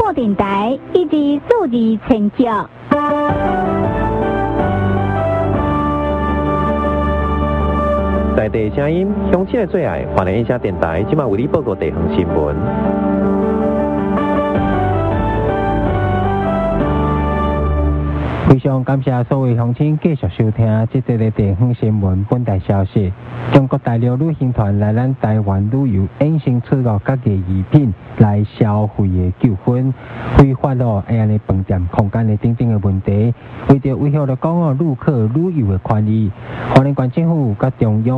播电台以及数字成效。 在地声音，乡亲的最爱，华联音响电台，今晚为你报告地方新闻。 非常感谢所有乡亲继续收听这则的地方新闻本台消息。中国大陆旅行团来咱台湾旅游，衍生出了各个艺品来消费的纠纷、非法安尼饭店空间的等等的问题，为着维护了港澳旅客旅游的权益，花莲县政府甲中央